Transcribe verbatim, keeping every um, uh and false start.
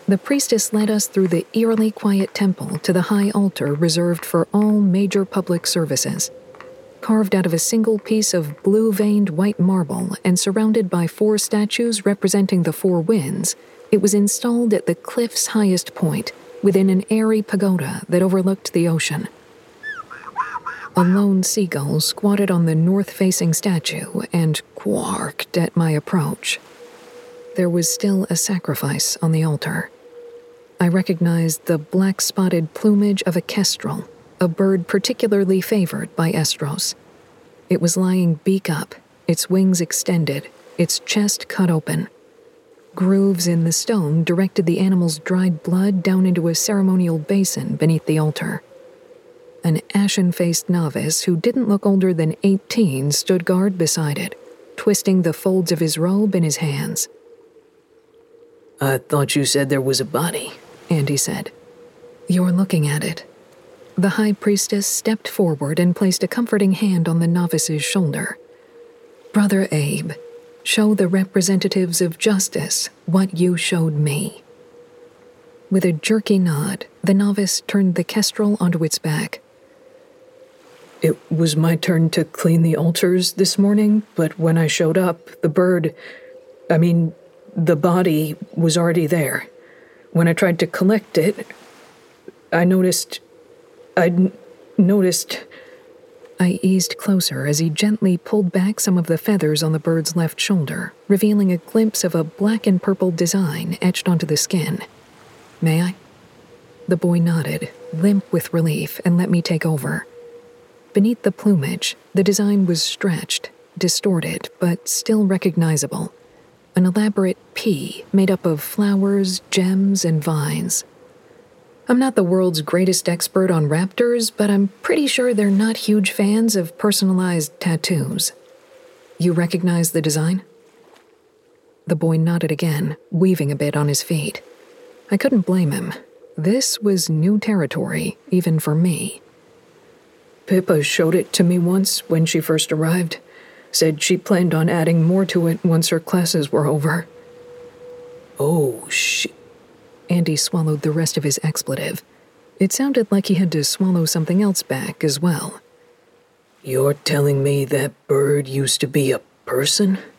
The priestess led us through the eerily quiet temple to the high altar reserved for all major public services. Carved out of a single piece of blue-veined white marble and surrounded by four statues representing the four winds, it was installed at the cliff's highest point, within an airy pagoda that overlooked the ocean. A lone seagull squatted on the north-facing statue and quarked at my approach. There was still a sacrifice on the altar. I recognized the black-spotted plumage of a kestrel, a bird particularly favored by Estros. It was lying beak up, its wings extended, its chest cut open. Grooves in the stone directed the animal's dried blood down into a ceremonial basin beneath the altar. An ashen-faced novice who didn't look older than eighteen stood guard beside it, twisting the folds of his robe in his hands. "I thought you said there was a body," Andy said. "You're looking at it." The high priestess stepped forward and placed a comforting hand on the novice's shoulder. "Brother Abe, show the representatives of justice what you showed me." With a jerky nod, the novice turned the kestrel onto its back. "It was my turn to clean the altars this morning, but when I showed up, the bird, I mean, the body was already there. When I tried to collect it, I noticed... I'd noticed... I eased closer as he gently pulled back some of the feathers on the bird's left shoulder, revealing a glimpse of a black and purple design etched onto the skin. "May I?" The boy nodded, limp with relief, and let me take over. Beneath the plumage, the design was stretched, distorted, but still recognizable. An elaborate P made up of flowers, gems, and vines. I'm not the world's greatest expert on raptors, but I'm pretty sure they're not huge fans of personalized tattoos. You recognize the design? The boy nodded again, weaving a bit on his feet. I couldn't blame him. This was new territory, even for me. Pippa showed it to me once when she first arrived. Said she planned on adding more to it once her classes were over. Oh, shit. Andy swallowed the rest of his expletive. It sounded like he had to swallow something else back as well. You're telling me that bird used to be a person?